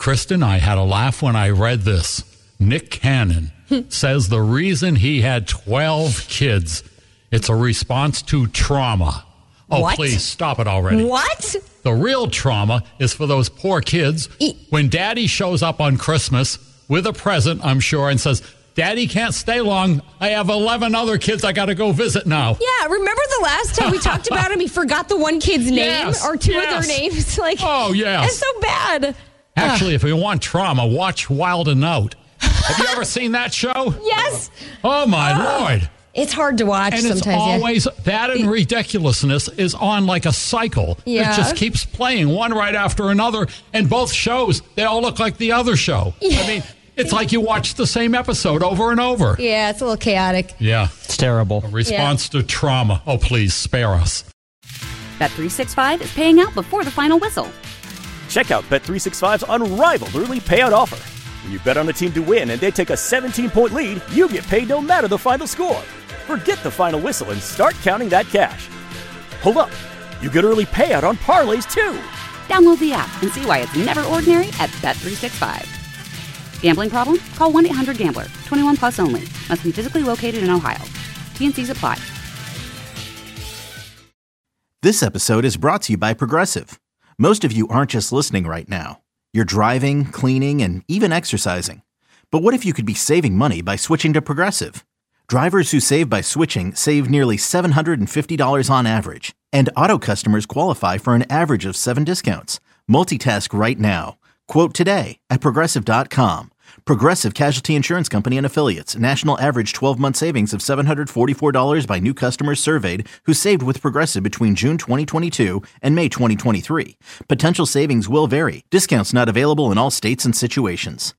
Kristen, I had a laugh when I read this. Nick Cannon says the reason he had 12 kids, it's a response to trauma. Oh, What? Please, stop it already. What? The real trauma is for those poor kids when Daddy shows up on Christmas with a present, I'm sure, and says, Daddy can't stay long. I have 11 other kids I got to go visit now. Yeah, remember the last time we talked about him? He forgot the one kid's name Yes, or two of yes. their names. Like, Oh, yes. it's so bad. Actually, if you want trauma, watch Wild and Out. Have you ever seen that show? Yes. Oh, my Lord. It's hard to watch And sometimes. it's always, that and ridiculousness is on like a cycle. Yeah. It just keeps playing one right after another. And both shows, they all look like the other show. Yeah. I mean, it's like you watch the same episode over and over. Yeah, it's a little chaotic. Yeah. It's terrible. A response to trauma. Oh, please, spare us. Bet365 is paying out before the final whistle. Check out Bet365's unrivaled early payout offer. When you bet on a team to win and they take a 17-point lead, you get paid no matter the final score. Forget the final whistle and start counting that cash. Hold up. You get early payout on parlays, too. Download the app and see why it's never ordinary at Bet365. Gambling problem? Call 1-800-GAMBLER. 21 plus only. Must be physically located in Ohio. T&Cs apply. This episode is brought to you by Progressive. Most of you aren't just listening right now. You're driving, cleaning, and even exercising. But what if you could be saving money by switching to Progressive? Drivers who save by switching save nearly $750 on average. And auto customers qualify for an average of 7 discounts. Multitask right now. Quote today at Progressive.com. Progressive Casualty Insurance Company and Affiliates. National average 12-month savings of $744 by new customers surveyed who saved with Progressive between June 2022 and May 2023. Potential savings will vary. Discounts not available in all states and situations.